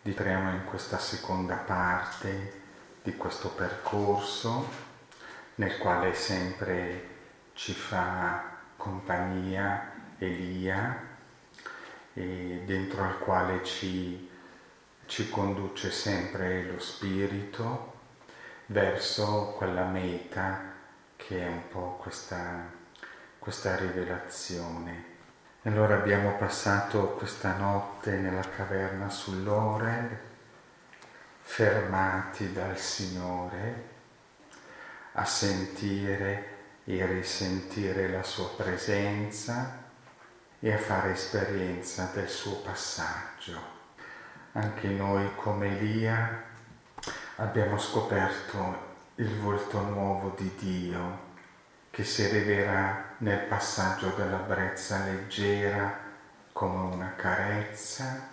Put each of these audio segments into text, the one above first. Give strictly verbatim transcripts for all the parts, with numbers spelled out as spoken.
entriamo in questa seconda parte di questo percorso nel quale sempre ci fa compagnia Elia e dentro al quale ci, ci conduce sempre lo spirito verso quella meta che è un po' questa, questa rivelazione. Allora abbiamo passato questa notte nella caverna sull'Oreb, fermati dal Signore a sentire e risentire la sua presenza e a fare esperienza del suo passaggio. Anche noi come Elia abbiamo scoperto il volto nuovo di Dio che si rivela nel passaggio della brezza leggera come una carezza,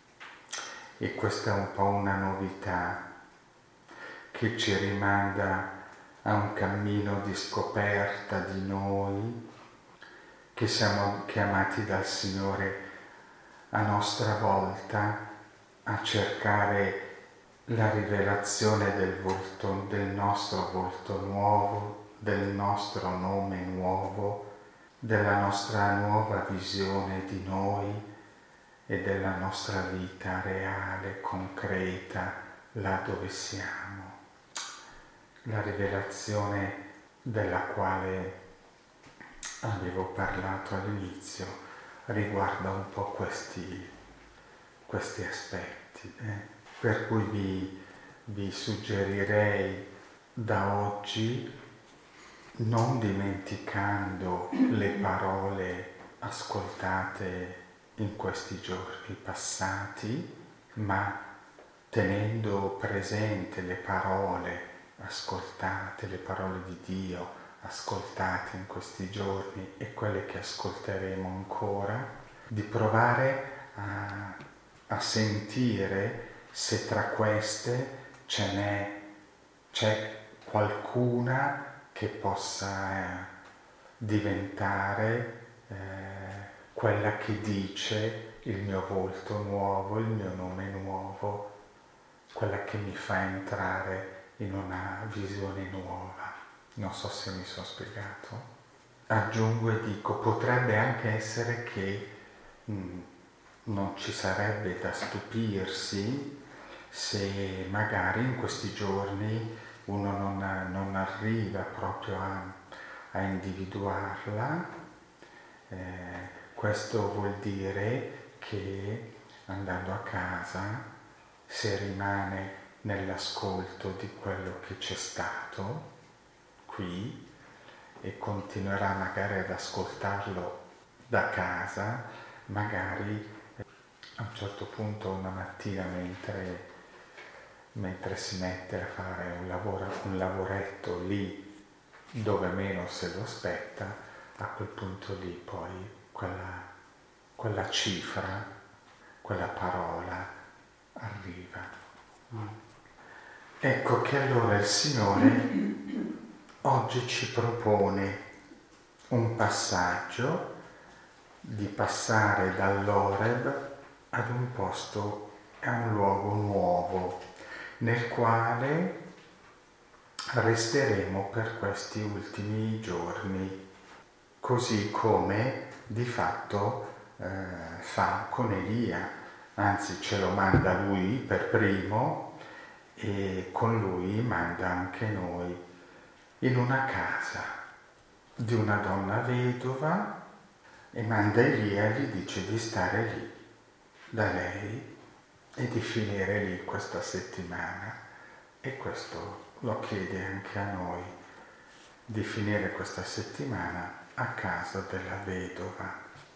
e questa è un po' una novità che ci rimanda a un cammino di scoperta di noi, che siamo chiamati dal Signore a nostra volta a cercare la rivelazione del volto, del nostro volto nuovo, del nostro nome nuovo, della nostra nuova visione di noi e della nostra vita reale, concreta, là dove siamo. La rivelazione della quale avevo parlato all'inizio riguarda un po' questi, questi aspetti, eh? Per cui vi, vi suggerirei da oggi, non dimenticando le parole ascoltate in questi giorni passati, ma tenendo presente le parole ascoltate, le parole di Dio ascoltate in questi giorni e quelle che ascolteremo ancora, di provare a, a sentire se tra queste ce n'è, c'è qualcuna che possa eh, diventare eh, quella che dice il mio volto nuovo, il mio nome nuovo, quella che mi fa entrare in una visione nuova. Non so se mi sono spiegato. Aggiungo e dico, potrebbe anche essere che mh, non ci sarebbe da stupirsi se magari in questi giorni uno non, non arriva proprio a, a individuarla. Eh, questo vuol dire che andando a casa, se rimane nell'ascolto di quello che c'è stato qui e continuerà magari ad ascoltarlo da casa, magari a un certo punto una mattina mentre mentre si mette a fare un, lavoro, un lavoretto lì dove meno se lo aspetta, a quel punto lì poi quella, quella cifra, quella parola arriva. Mm. Ecco che allora il Signore oggi ci propone un passaggio di passare dall'Oreb ad un posto, a un luogo nuovo, nel quale resteremo per questi ultimi giorni, così come di fatto eh, fa con Elia, anzi ce lo manda lui per primo e con lui manda anche noi in una casa di una donna vedova e manda Elia e gli dice di stare lì da lei e di finire lì questa settimana, e questo lo chiede anche a noi, di finire questa settimana a casa della vedova.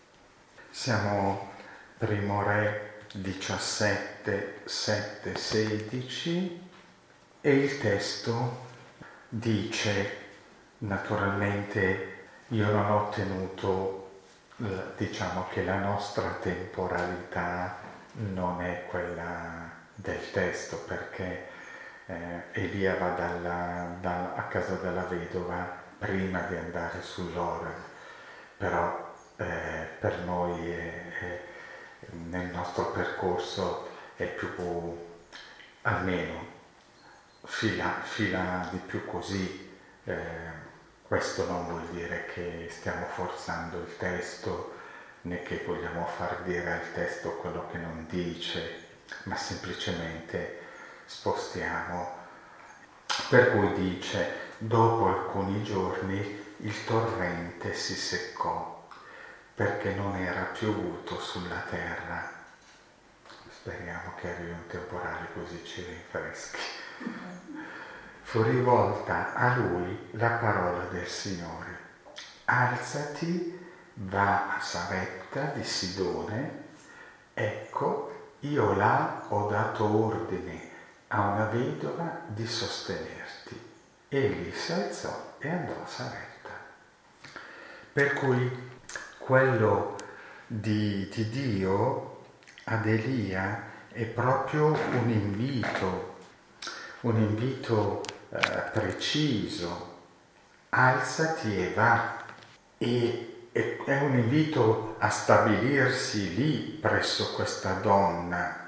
Siamo Primo Re diciassette, sette, sedici e il testo dice, naturalmente io non ho tenuto, diciamo che la nostra temporalità non è quella del testo, perché eh, Elia va dalla, dalla, a casa della vedova prima di andare sull'Oreb, però eh, per noi è, è, nel nostro percorso è più, almeno fila, fila di più così. Eh, questo non vuol dire che stiamo forzando il testo, né che vogliamo far dire al testo quello che non dice, ma semplicemente spostiamo. Per cui dice: dopo alcuni giorni il torrente si seccò, perché non era piovuto sulla terra. Speriamo che arrivi un temporale così ci rinfreschi. Fu rivolta a lui la parola del Signore: alzati, va a Sarepta di Sidone, ecco, io là ho dato ordine a una vedova di sostenerti. Egli si alzò e andò a Sarepta. Per cui quello di, di Dio ad Elia è proprio un invito, un invito eh, preciso: alzati e va. E, e è un invito a stabilirsi lì presso questa donna.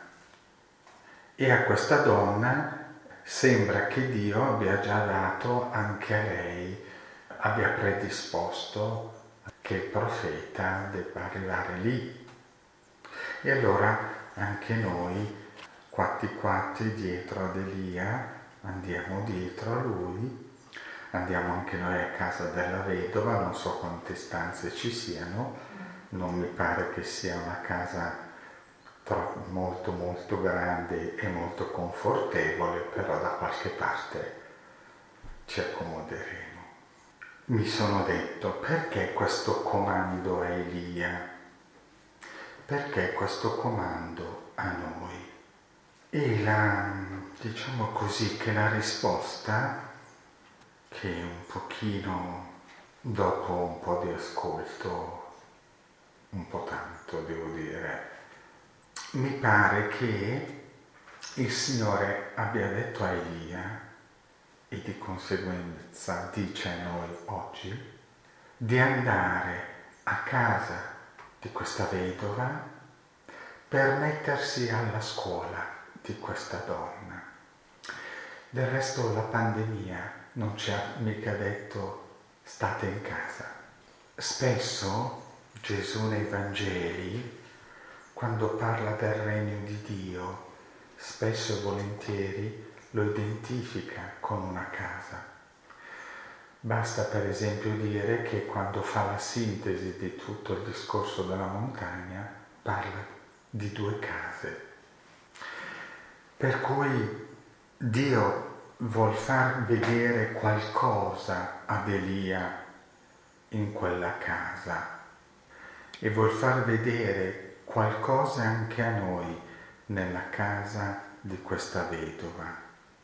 E a questa donna sembra che Dio abbia già dato anche a lei, abbia predisposto che il profeta debba arrivare lì. E allora anche noi, quatti quatti dietro ad Elia, andiamo dietro a lui, andiamo anche noi a casa della vedova, non so quante stanze ci siano, non mi pare che sia una casa molto molto grande e molto confortevole, però da qualche parte ci accomoderemo. Mi sono detto: perché questo comando a Elia? Perché questo comando a noi? E la, diciamo così, che la risposta, che un pochino dopo un po' di ascolto, un po' tanto devo dire, mi pare che il Signore abbia detto a Elia, e di conseguenza dice a noi oggi, di andare a casa di questa vedova per mettersi alla scuola di questa donna. Del resto la pandemia non ci ha mica detto state in casa. Spesso Gesù nei Vangeli, quando parla del regno di Dio, spesso e volentieri lo identifica con una casa. Basta per esempio dire che quando fa la sintesi di tutto il discorso della montagna parla di due case. Per cui Dio vuol far vedere qualcosa ad Elia in quella casa e vuol far vedere qualcosa anche a noi nella casa di questa vedova.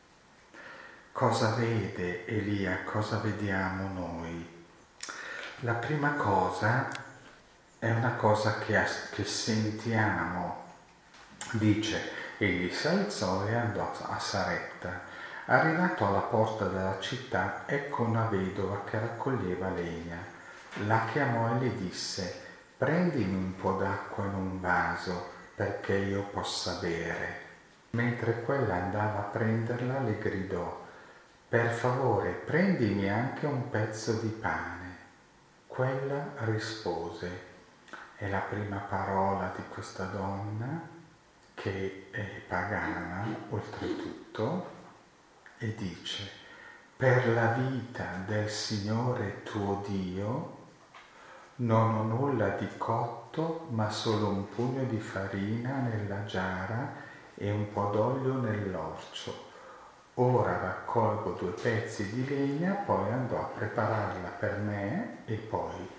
Cosa vede Elia? Cosa vediamo noi? La prima cosa è una cosa che, che sentiamo. Dice: egli si alzò e andò a Sarepta. Arrivato alla porta della città, ecco una vedova che raccoglieva legna. La chiamò e le disse: prendimi un po' d'acqua in un vaso perché io possa bere. Mentre quella andava a prenderla, le gridò: per favore, prendimi anche un pezzo di pane. Quella rispose, è la prima parola di questa donna, che è pagana oltretutto, e dice: per la vita del Signore tuo Dio non ho nulla di cotto, ma solo un pugno di farina nella giara e un po' d'olio nell'orcio. Ora raccolgo due pezzi di legna, poi andrò a prepararla per me. E poi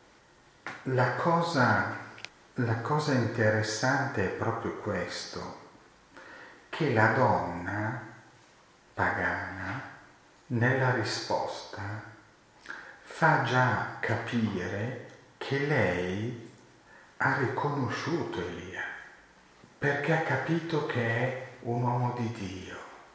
la cosa, la cosa interessante è proprio questo, che la donna pagana nella risposta fa già capire che lei ha riconosciuto Elia, perché ha capito che è un uomo di Dio.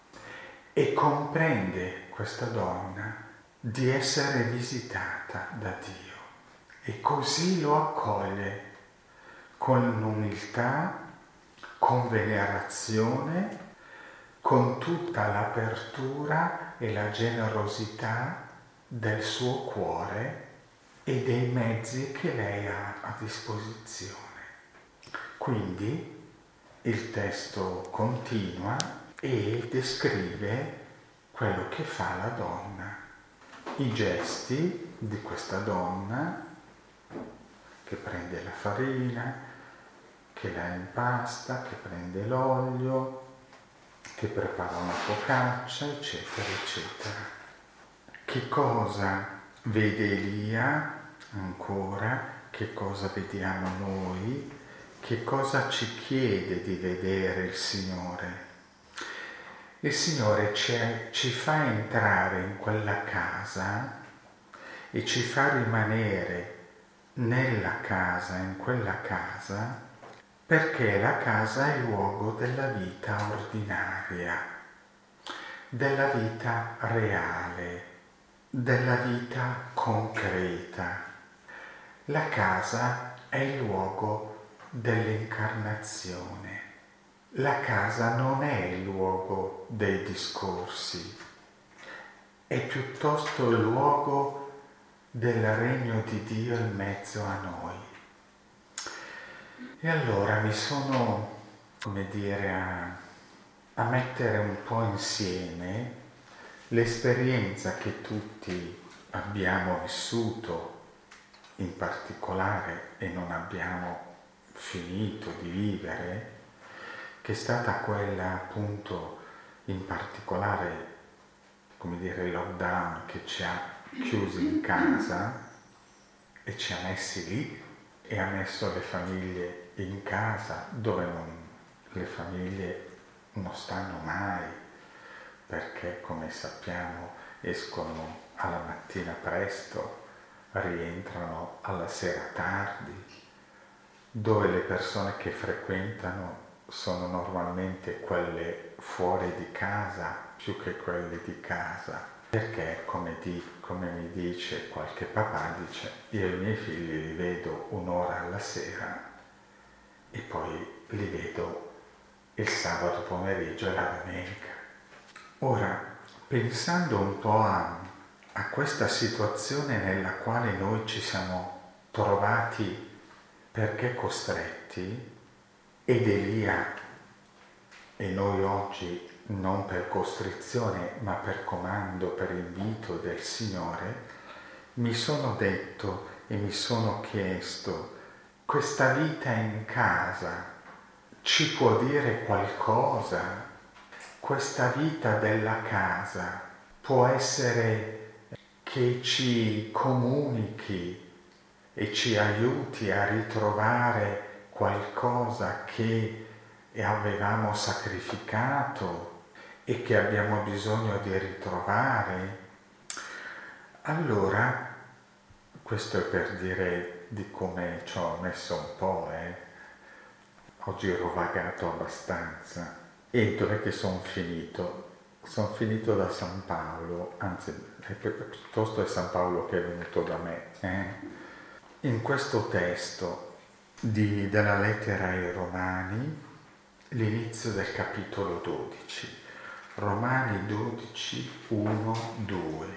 E comprende questa donna di essere visitata da Dio e così lo accoglie con umiltà, con venerazione, con tutta l'apertura e la generosità del suo cuore e dei mezzi che lei ha a disposizione. Quindi il testo continua e descrive quello che fa la donna, i gesti di questa donna che prende la farina, che la impasta, che prende l'olio, che prepara una focaccia, eccetera, eccetera. Che cosa vede Elia ancora? Che cosa vediamo noi? Che cosa ci chiede di vedere il Signore? Il Signore ci, ci fa entrare in quella casa e ci fa rimanere nella casa, in quella casa, perché la casa è il luogo della vita ordinaria, della vita reale, della vita concreta. La casa è il luogo dell'incarnazione. La casa non è il luogo dei discorsi, è piuttosto il luogo del regno di Dio in mezzo a noi. E allora mi sono, come dire, a, a mettere un po' insieme l'esperienza che tutti abbiamo vissuto, in particolare, e non abbiamo finito di vivere, che è stata quella appunto in particolare, come dire, il lockdown che ci ha chiusi in casa e ci ha messi lì e ha messo le famiglie in casa dove non, le famiglie non stanno mai, perché come sappiamo escono alla mattina presto, rientrano alla sera tardi, dove le persone che frequentano sono normalmente quelle fuori di casa più che quelle di casa, perché come, di, come mi dice qualche papà, dice io i miei figli li vedo un'ora alla sera e poi li vedo il sabato pomeriggio e la domenica. Ora, pensando un po' a, a questa situazione nella quale noi ci siamo trovati perché costretti, ed Elia e noi oggi non per costrizione ma per comando, per invito del Signore, mi sono detto e mi sono chiesto, questa vita in casa ci può dire qualcosa? Questa vita della casa può essere che ci comunichi e ci aiuti a ritrovare qualcosa che avevamo sacrificato e che abbiamo bisogno di ritrovare. Allora, questo è per dire di come ci ho messo un po', eh. Oggi ho rovagato abbastanza. E dov'è che sono finito? Sono finito da San Paolo, anzi piuttosto è San Paolo che è venuto da me. Eh? In questo testo di, della lettera ai Romani, l'inizio del capitolo dodici, Romani dodici, uno, due.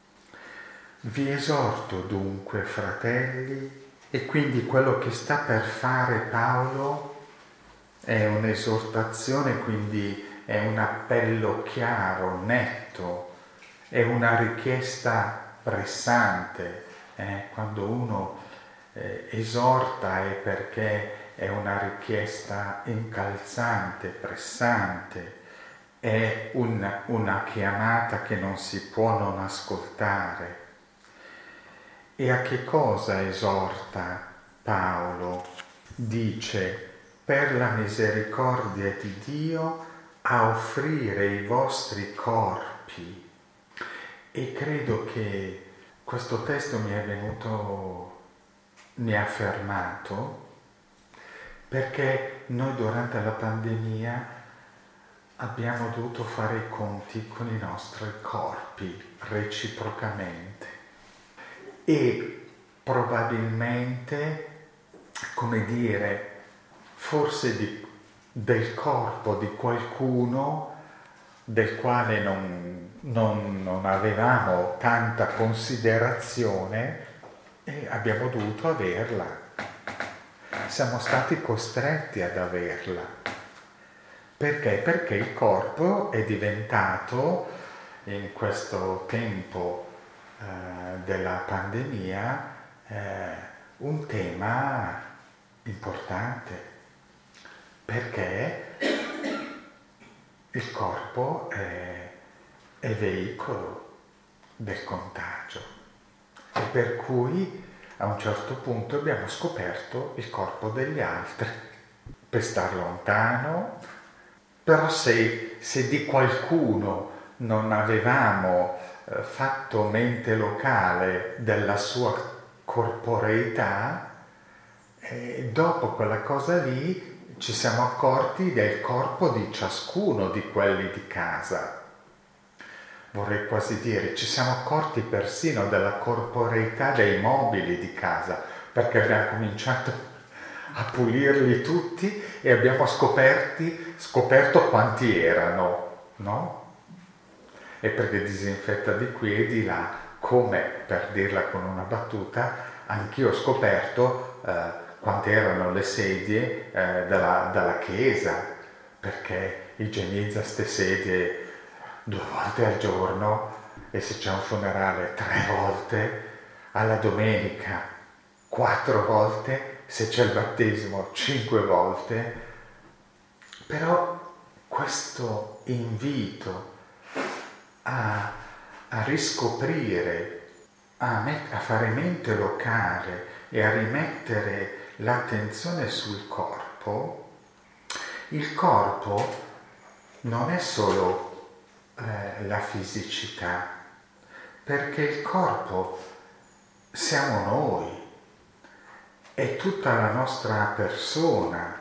Vi esorto dunque, fratelli, e quindi quello che sta per fare Paolo è un'esortazione, quindi è un appello chiaro, netto, è una richiesta pressante. Eh? Quando uno eh, esorta è perché è una richiesta incalzante, pressante, è un, una chiamata che non si può non ascoltare. E a che cosa esorta Paolo? Dice, per la misericordia di Dio, a offrire i vostri corpi. E credo che questo testo mi è venuto, mi ha fermato, perché noi durante la pandemia abbiamo dovuto fare i conti con i nostri corpi reciprocamente e probabilmente, come dire, forse di, del corpo di qualcuno del quale non, non, non avevamo tanta considerazione e abbiamo dovuto averla. Siamo stati costretti ad averla. Perché? Perché il corpo è diventato, in questo tempo eh, della pandemia, eh, un tema importante. Perché il corpo è, è veicolo del contagio e per cui a un certo punto abbiamo scoperto il corpo degli altri per star lontano, però se, se di qualcuno non avevamo eh, fatto mente locale della sua corporeità, eh, dopo quella cosa lì ci siamo accorti del corpo di ciascuno di quelli di casa. Vorrei quasi dire, ci siamo accorti persino della corporeità dei mobili di casa, perché abbiamo cominciato a pulirli tutti e abbiamo scoperti, scoperto quanti erano, no? E perché disinfetta di qui e di là, come, per dirla con una battuta, anch'io ho scoperto eh, quante erano le sedie eh, della, della chiesa, perché igienizza ste sedie due volte al giorno e se c'è un funerale tre volte, alla domenica quattro volte, se c'è il battesimo cinque volte. Però questo invito a, a riscoprire, a, met- a fare mente locale e a rimettere l'attenzione sul corpo, il corpo non è solo eh, la fisicità, perché il corpo siamo noi, è tutta la nostra persona,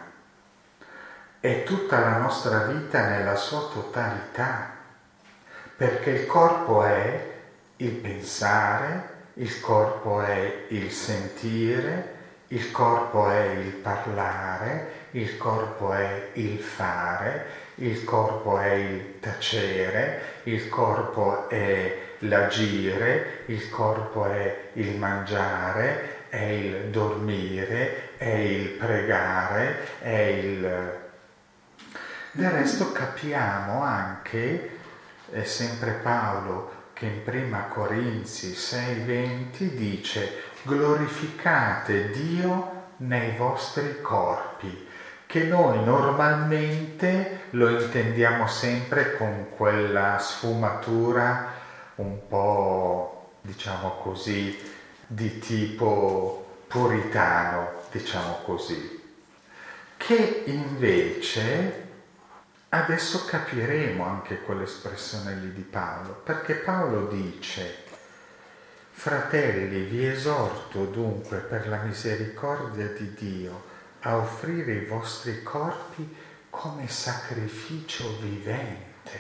è tutta la nostra vita nella sua totalità, perché il corpo è il pensare, il corpo è il sentire, il corpo è il parlare, il corpo è il fare, il corpo è il tacere, il corpo è l'agire, il corpo è il mangiare, è il dormire, è il pregare, è il... Del resto capiamo anche, è sempre Paolo che in prima Corinzi sei venti dice: glorificate Dio nei vostri corpi, che noi normalmente lo intendiamo sempre con quella sfumatura un po', diciamo così, di tipo puritano, diciamo così, che invece adesso capiremo anche quell'espressione lì di Paolo, perché Paolo dice: fratelli, vi esorto dunque per la misericordia di Dio a offrire i vostri corpi come sacrificio vivente,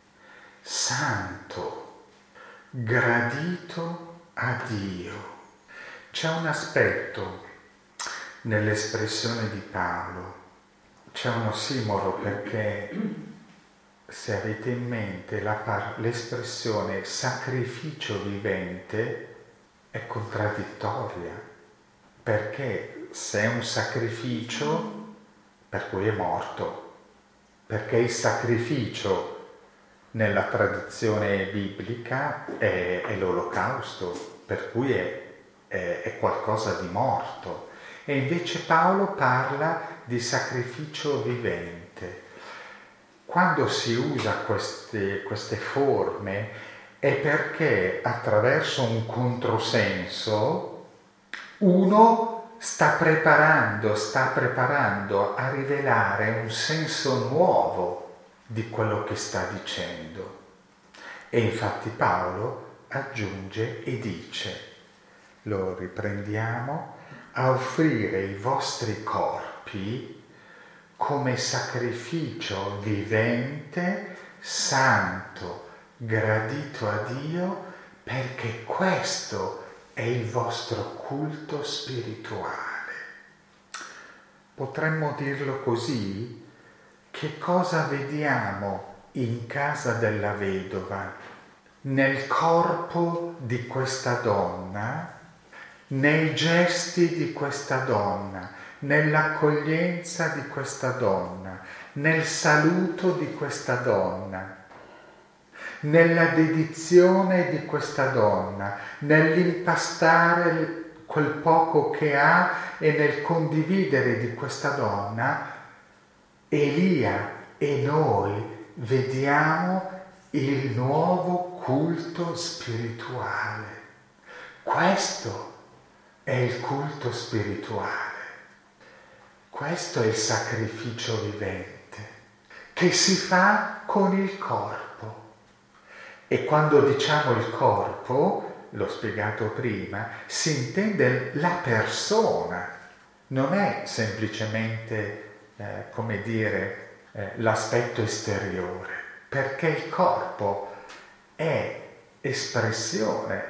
santo, gradito a Dio. C'è un aspetto nell'espressione di Paolo, c'è un ossimoro, perché se avete in mente la par- l'espressione sacrificio vivente è contraddittoria, perché se è un sacrificio per cui è morto, perché il sacrificio nella tradizione biblica è, è l'olocausto, per cui è, è, è qualcosa di morto. E invece Paolo parla di sacrificio vivente. Quando si usa queste, queste forme è perché attraverso un controsenso uno sta preparando, sta preparando a rivelare un senso nuovo di quello che sta dicendo. E infatti Paolo aggiunge e dice, lo riprendiamo, a offrire i vostri corpi come sacrificio vivente, santo, gradito a Dio, perché questo è il vostro culto spirituale. Potremmo dirlo così, che cosa vediamo in casa della vedova, nel corpo di questa donna, nei gesti di questa donna, nell'accoglienza di questa donna, nel saluto di questa donna, nella dedizione di questa donna, nell'impastare quel poco che ha e nel condividere di questa donna. Elia e noi vediamo il nuovo culto spirituale. Questo è il culto spirituale. Questo è il sacrificio vivente che si fa con il corpo. E quando diciamo il corpo, l'ho spiegato prima, si intende la persona. Non è semplicemente Eh, come dire, eh, l'aspetto esteriore, perché il corpo è espressione,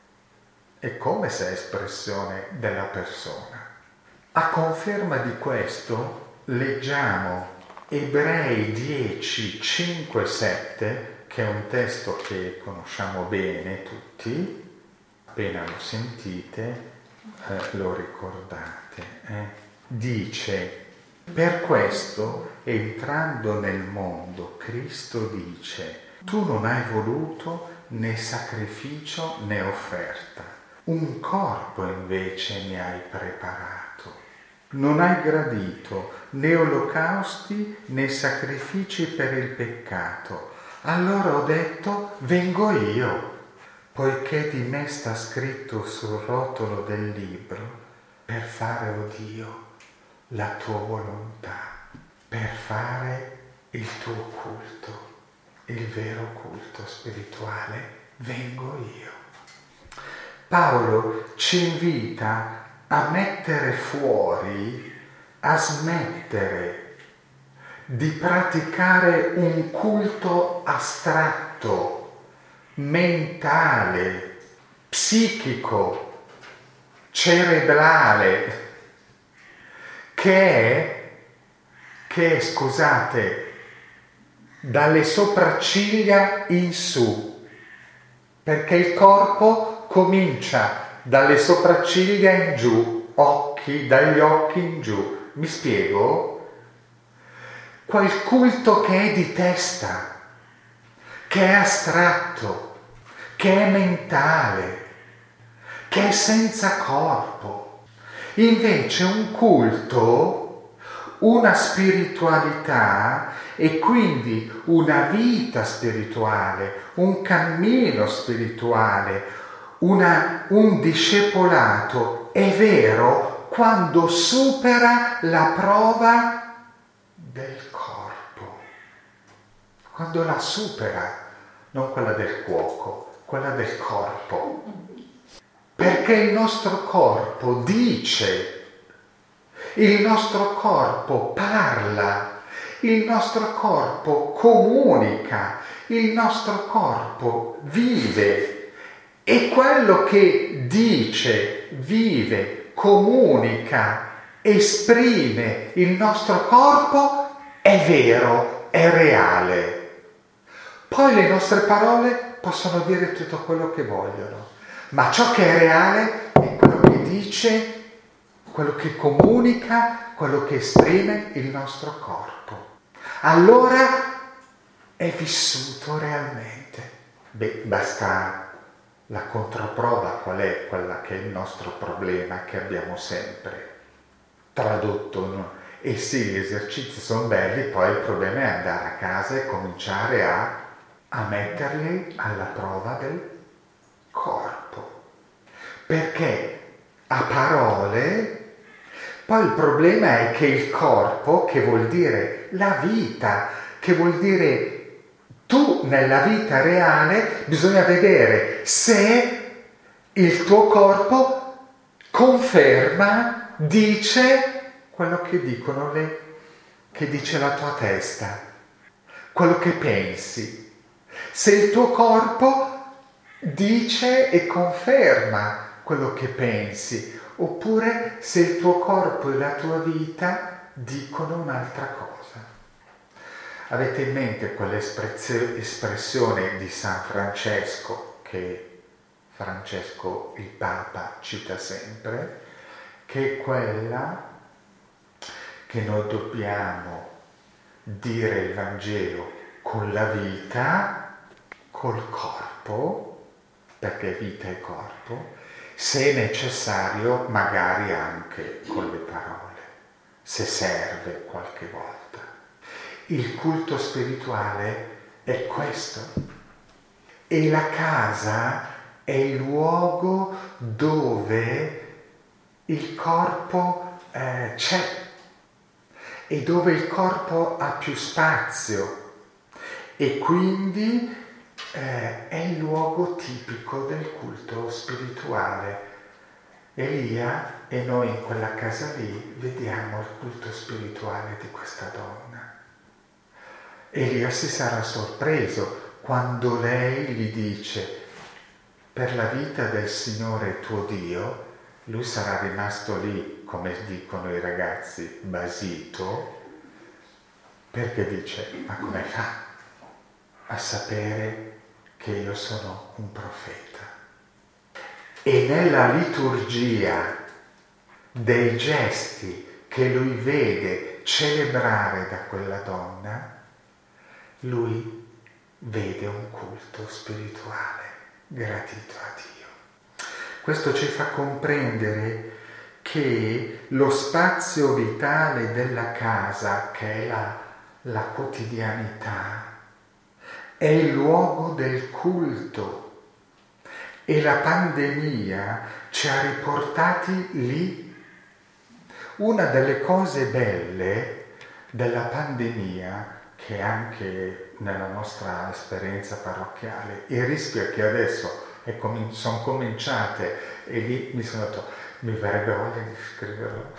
è come se è espressione della persona. A conferma di questo leggiamo Ebrei dieci, cinque, sette, che è un testo che conosciamo bene tutti, appena lo sentite eh, lo ricordate. Eh? Dice: per questo, entrando nel mondo, Cristo dice: tu non hai voluto né sacrificio né offerta, un corpo invece mi hai preparato. Non hai gradito né olocausti né sacrifici per il peccato. Allora ho detto: vengo io, poiché di me sta scritto sul rotolo del libro, per fare, o Dio, la tua volontà, per fare il tuo culto, il vero culto spirituale, vengo io. Paolo ci invita a mettere fuori, a smettere di praticare un culto astratto, mentale, psichico, cerebrale, che è, che è, scusate, dalle sopracciglia in su, perché il corpo comincia dalle sopracciglia in giù, occhi, dagli occhi in giù. Mi spiego? Quel culto che è di testa, che è astratto, che è mentale, che è senza corpo. Invece un culto, una spiritualità e quindi una vita spirituale, un cammino spirituale, una, un discepolato è vero quando supera la prova del corpo, quando la supera, non quella del cuoco, quella del corpo. Perché il nostro corpo dice, il nostro corpo parla, il nostro corpo comunica, il nostro corpo vive. E quello che dice, vive, comunica, esprime il nostro corpo è vero, è reale. Poi le nostre parole possono dire tutto quello che vogliono. Ma ciò che è reale è quello che dice, quello che comunica, quello che esprime il nostro corpo. Allora è vissuto realmente. Beh, basta la controprova, qual è quella che è il nostro problema che abbiamo sempre tradotto, no? E sì, gli esercizi sono belli, poi il problema è andare a casa e cominciare a, a metterli alla prova del corpo, perché a parole, poi il problema è che il corpo, che vuol dire la vita, che vuol dire tu nella vita reale, bisogna vedere se il tuo corpo conferma, dice quello che dicono le, che dice la tua testa, quello che pensi. Se il tuo corpo dice e conferma quello che pensi, oppure se il tuo corpo e la tua vita dicono un'altra cosa. Avete in mente quell'espressione di San Francesco, che Francesco il Papa cita sempre, che è quella che noi dobbiamo dire il Vangelo con la vita, col corpo, perché vita è corpo, se è necessario magari anche con le parole, se serve qualche volta. Il culto spirituale è questo. E la casa è il luogo dove il corpo eh, c'è e dove il corpo ha più spazio e quindi eh, è il luogo tipico del culto spirituale. Elia e noi in quella casa lì vediamo il culto spirituale di questa donna. Elia si sarà sorpreso quando lei gli dice: per la vita del Signore tuo Dio. Lui sarà rimasto lì, come dicono i ragazzi, basito, perché dice: ma come fa a sapere che io sono un profeta? E nella liturgia dei gesti che lui vede celebrare da quella donna, lui vede un culto spirituale gradito a Dio. Questo ci fa comprendere che lo spazio vitale della casa, che è la, la quotidianità, è il luogo del culto. E la pandemia ci ha riportati lì. Una delle cose belle della pandemia, che anche nella nostra esperienza parrocchiale, il rischio è che adesso è com- sono cominciate e lì mi sono detto, mi verrebbe voglia di scriverlo.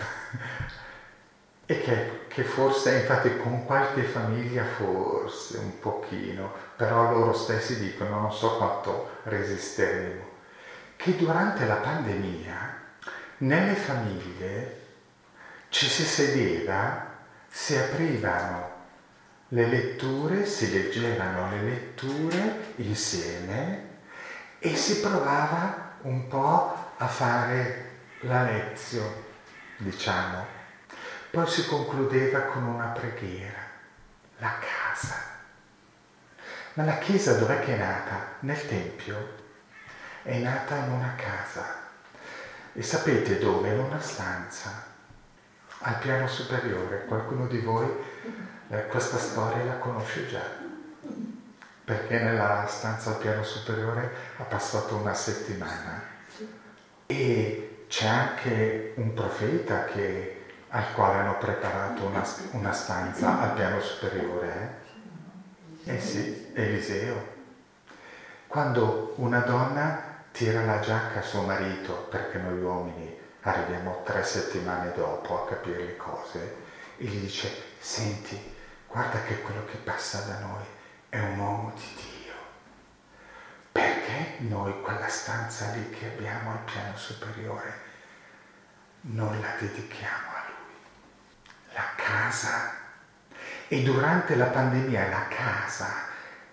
E che, che forse, infatti con qualche famiglia forse un pochino, però loro stessi dicono non so quanto resisteremo, che durante la pandemia nelle famiglie ci si sedeva, si aprivano le letture, si leggevano le letture insieme e si provava un po' a fare la lezione, diciamo. Poi si concludeva con una preghiera, la casa. Ma la chiesa dov'è che è nata? Nel Tempio. È nata in una casa. E sapete dove? In una stanza, al piano superiore. Qualcuno di voi eh, questa storia la conosce già, perché nella stanza al piano superiore ha passato una settimana. E c'è anche un profeta che al quale hanno preparato una, una stanza al piano superiore. Eh? eh sì, Eliseo. Quando una donna tira la giacca a suo marito, perché noi uomini arriviamo tre settimane dopo a capire le cose, e gli dice: senti, guarda che quello che passa da noi è un uomo di Dio. Perché noi quella stanza lì che abbiamo al piano superiore non la dedichiamo a Lui? La casa. E durante la pandemia la casa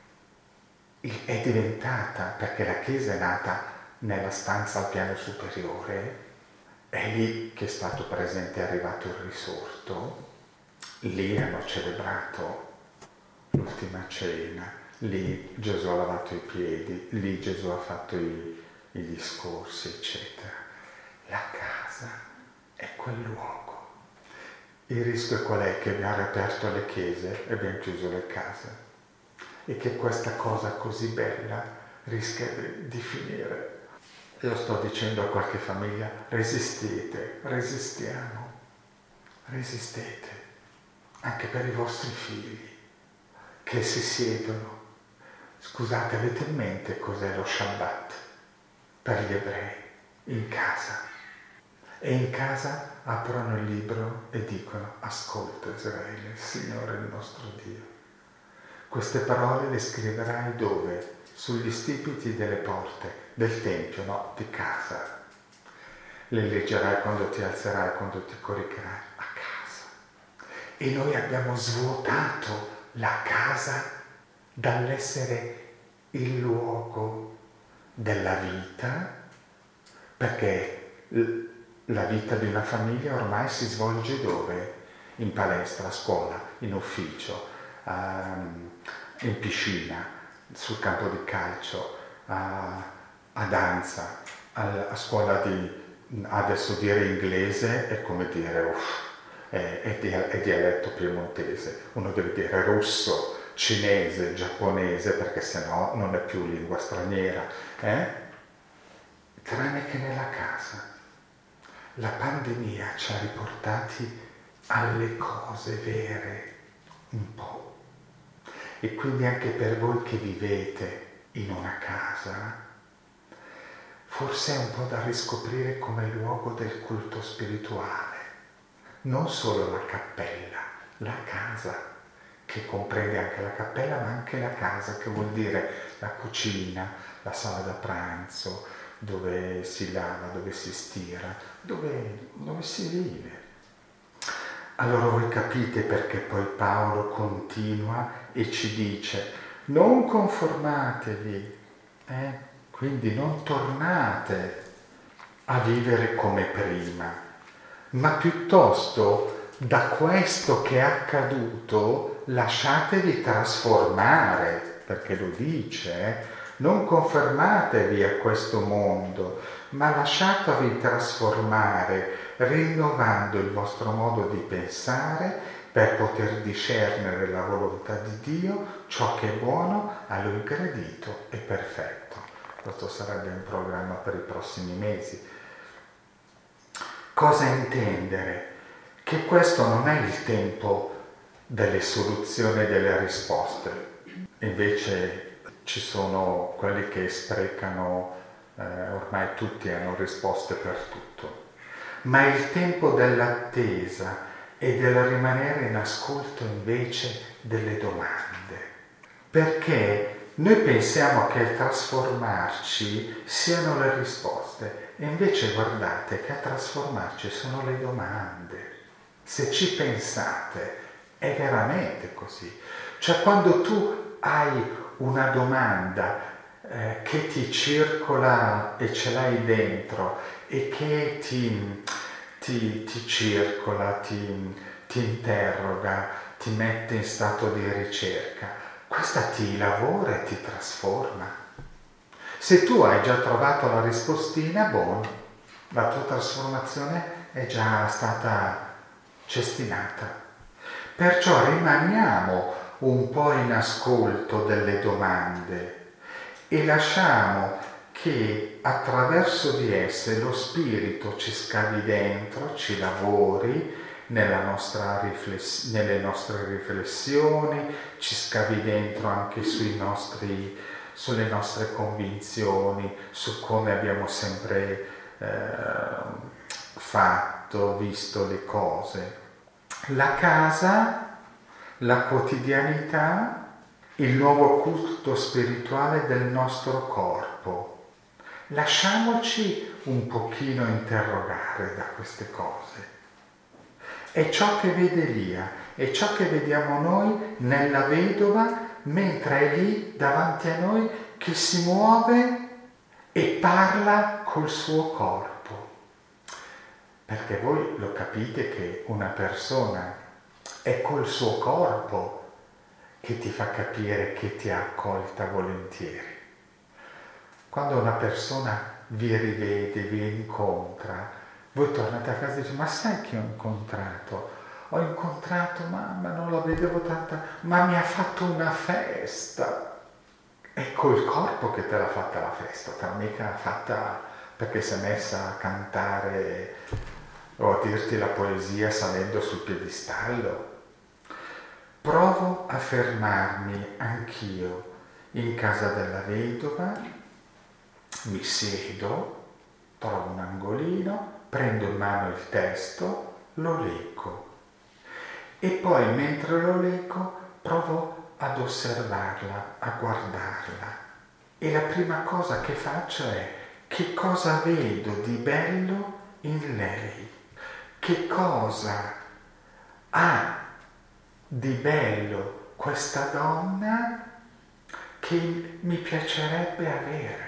è diventata, perché la chiesa è nata nella stanza al piano superiore, è lì che è stato presente, è arrivato il risorto, lì hanno celebrato l'ultima cena, lì Gesù ha lavato i piedi, lì Gesù ha fatto i, i discorsi, eccetera. La casa è quel luogo. Il rischio qual è? Che abbiamo riaperto le chiese e abbiamo chiuso le case. E che questa cosa così bella rischia di finire. Io sto dicendo a qualche famiglia: resistete, resistiamo, resistete, anche per i vostri figli che si siedono. Scusate, avete in mente cos'è lo Shabbat per gli ebrei? In casa. E in casa aprono il libro e dicono: ascolta Israele, il Signore è il nostro Dio. Queste parole le scriverai dove? Sugli stipiti delle porte del Tempio, no, di casa. Le leggerai quando ti alzerai, quando ti coricherai, a casa. E noi abbiamo svuotato la casa dall'essere il luogo della vita, perché la vita di una famiglia ormai si svolge dove? In palestra, a scuola, in ufficio, in piscina, sul campo di calcio, a, a danza, a, a scuola di... Adesso dire inglese è come dire, uff, è, è, è dialetto piemontese, uno deve dire russo, cinese, giapponese, perché sennò non è più lingua straniera, eh? Tranne che nella casa. La pandemia ci ha riportati alle cose vere, un po'. E quindi anche per voi che vivete in una casa, forse è un po' da riscoprire come luogo del culto spirituale. Non solo la cappella, la casa, che comprende anche la cappella, ma anche la casa, che vuol dire la cucina, la sala da pranzo, dove si lava, dove si stira, dove, dove si vive. Allora voi capite perché poi Paolo continua e ci dice: non conformatevi, eh? Quindi non tornate a vivere come prima, ma piuttosto da questo che è accaduto lasciatevi trasformare, perché lo dice, eh? Non confermatevi a questo mondo, ma lasciatevi trasformare, rinnovando il vostro modo di pensare per poter discernere la volontà di Dio, ciò che è buono, a Lui gradito e perfetto. Questo sarebbe un programma per i prossimi mesi. Cosa intendere? Che questo non è il tempo delle soluzioni e delle risposte. Invece ci sono quelli che sprecano, eh, ormai tutti hanno risposte per tutto. Ma è il tempo dell'attesa e del rimanere in ascolto invece delle domande. Perché noi pensiamo che a trasformarci siano le risposte, e invece guardate che a trasformarci sono le domande. Se ci pensate, è veramente così. Cioè quando tu hai una domanda eh, che ti circola e ce l'hai dentro e che ti, ti, ti circola, ti, ti interroga, ti mette in stato di ricerca, questa ti lavora e ti trasforma. Se tu hai già trovato la rispostina, buono, la tua trasformazione è già stata cestinata. Perciò rimaniamo un po' in ascolto delle domande e lasciamo che attraverso di esse lo spirito ci scavi dentro, ci lavori, Nella nostra rifless- nelle nostre riflessioni, ci scavi dentro anche sui nostri, sulle nostre convinzioni, su come abbiamo sempre eh, fatto, visto le cose. La casa, la quotidianità, il nuovo culto spirituale del nostro corpo. Lasciamoci un pochino interrogare da queste cose. È ciò che vede Elia, è ciò che vediamo noi nella vedova, mentre è lì davanti a noi che si muove e parla col suo corpo. Perché voi lo capite che una persona è col suo corpo che ti fa capire che ti ha accolta volentieri. Quando una persona vi rivede, vi incontra, voi tornate a casa e dite: ma sai chi ho incontrato? Ho incontrato mamma, non la vedevo tanta, ma mi ha fatto una festa. È col corpo che te l'ha fatta la festa, te l'ha mica fatta perché si è messa a cantare o a dirti la poesia salendo sul piedistallo. Provo a fermarmi anch'io in casa della vedova, mi siedo, trovo un angolino, prendo in mano il testo, lo leggo e poi mentre lo leggo provo ad osservarla, a guardarla, e la prima cosa che faccio è: che cosa vedo di bello in lei? Che cosa ha di bello questa donna che mi piacerebbe avere.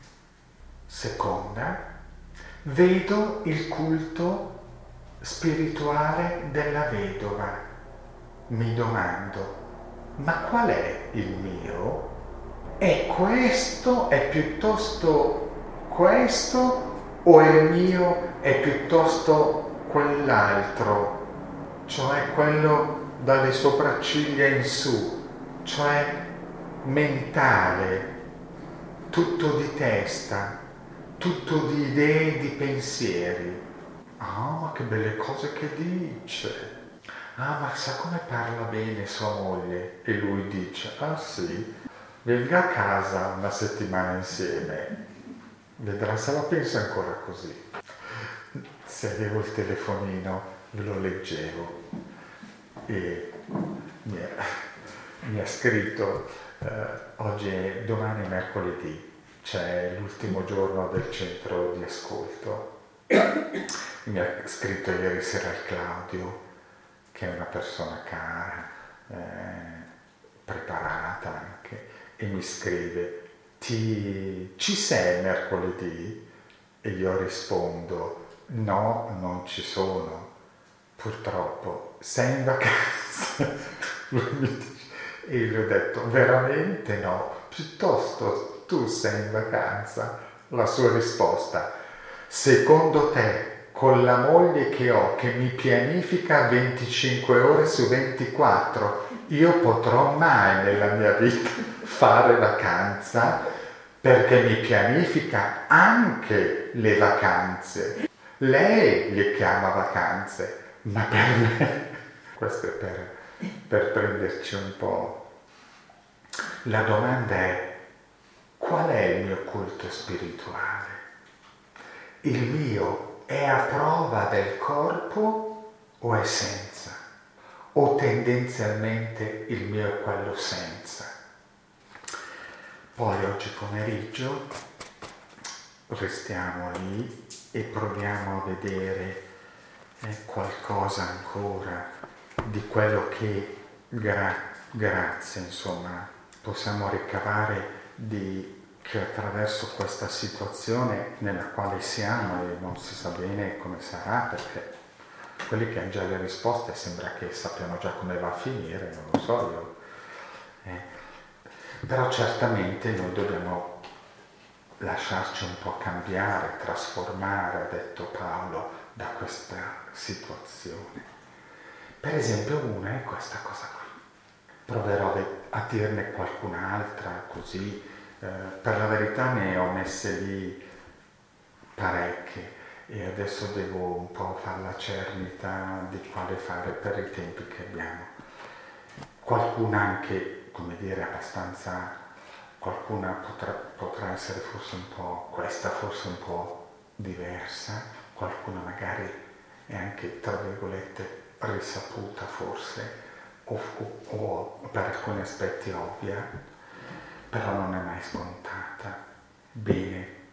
Seconda, vedo il culto spirituale della vedova. Mi domando, ma qual è il mio? È questo? È piuttosto questo? O il mio è piuttosto quell'altro? Cioè quello dalle sopracciglia in su, cioè mentale, tutto di testa, tutto di idee, di pensieri. Ah, ma che belle cose che dice! Ah, ma sa come parla bene sua moglie? E lui dice, ah sì, venga a casa una settimana insieme, vedrà se la pensa ancora così. Se avevo il telefonino ve lo leggevo e mi ha, mi ha scritto, eh, oggi è, domani è mercoledì, c'è l'ultimo giorno del centro di ascolto. Mi ha scritto ieri sera il Claudio, che è una persona cara, eh, preparata anche, e mi scrive, Ti, ci sei mercoledì? E io rispondo, no, non ci sono, purtroppo, sei in vacanza? Lui mi dice, e io gli ho detto, veramente no, piuttosto tu sei in vacanza? La sua risposta, secondo te, con la moglie che ho, che mi pianifica venticinque ore su ventiquattro, io potrò mai nella mia vita fare vacanza, perché mi pianifica anche le vacanze. Lei le chiama vacanze, ma per me, questo è per, per prenderci un po'. La domanda è, qual è il mio culto spirituale? Il mio è a prova del corpo o è senza? O tendenzialmente il mio è quello senza? Poi oggi pomeriggio restiamo lì e proviamo a vedere eh, qualcosa ancora di quello che gra- grazie insomma possiamo ricavare di che attraverso questa situazione nella quale siamo e non si sa bene come sarà, perché quelli che hanno già le risposte sembra che sappiano già come va a finire, non lo so io. Eh, però certamente noi dobbiamo lasciarci un po' cambiare, trasformare, ha detto Paolo, da questa situazione. Per esempio una è questa cosa qui. Proverò a dirne qualcun'altra così. Eh, per la verità ne ho messe lì parecchie e adesso devo un po' fare la cernita di quale fare per i tempi che abbiamo. Qualcuna anche, come dire, abbastanza, qualcuna potrà, potrà essere forse un po', questa forse un po' diversa, qualcuna magari è anche, tra virgolette, risaputa forse, o, o, o per alcuni aspetti ovvia, però non è mai scontata. Bene,